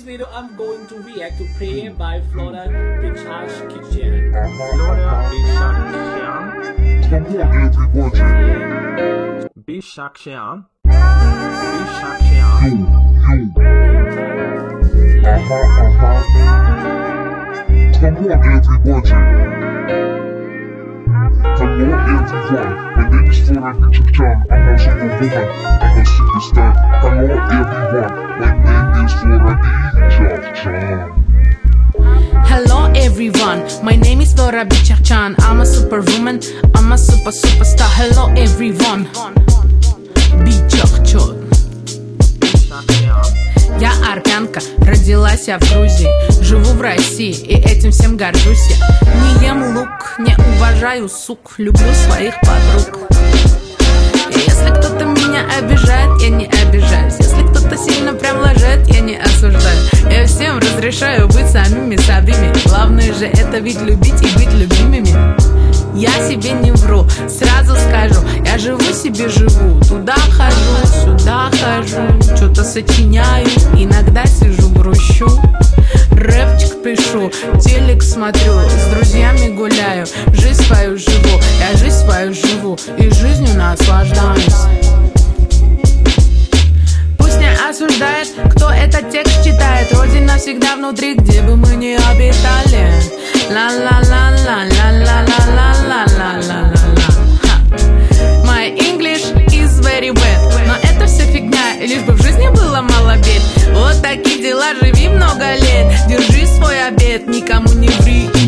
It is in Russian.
this video, I'm going to react to Prayer by Flora Bichakchian. Flora Bichakchian. Bichakchian. Come on, everybody. Hello, everyone. My name is Flora Bichakchian. I'm a superwoman. I'm a superstar. Hello, everyone. My name is Flora Bichakchian. Hello everyone, my name is Flora Bichakchian. I'm a superwoman, I'm a superstar. Hello everyone. Bichakchian. Я армянка, родилась я в Грузии, живу в России и этим всем горжусь я. Не ем лук, не уважаю сук, люблю своих подруг. И если кто-то меня обижает, я не обижаюсь. Если кто-то сильно прям лажает, я не осуждаю. Я всем разрешаю быть самими собими. Главное же это ведь любить и быть любимыми. Я себе не вру, сразу скажу, я живу себе живу. Туда хожу, сюда хожу, что-то сочиняю, иногда сижу грущу. Рэпчик пишу, телек смотрю, с друзьями гуляю, жизнь свою живу, я жизнь свою живу и жизнью наслаждаюсь. Пусть не осуждает, кто этот текст читает. Родина всегда внутри, где бы мы ни обитали. Ла-ла-ла-ла-ла-ла-ла-ла-ла-ла-ла-ла. My English is very bad, но это все фигня, лишь бы в жизни было мало бед. Вот такие дела, живи много лет, держи свой обет, никому не ври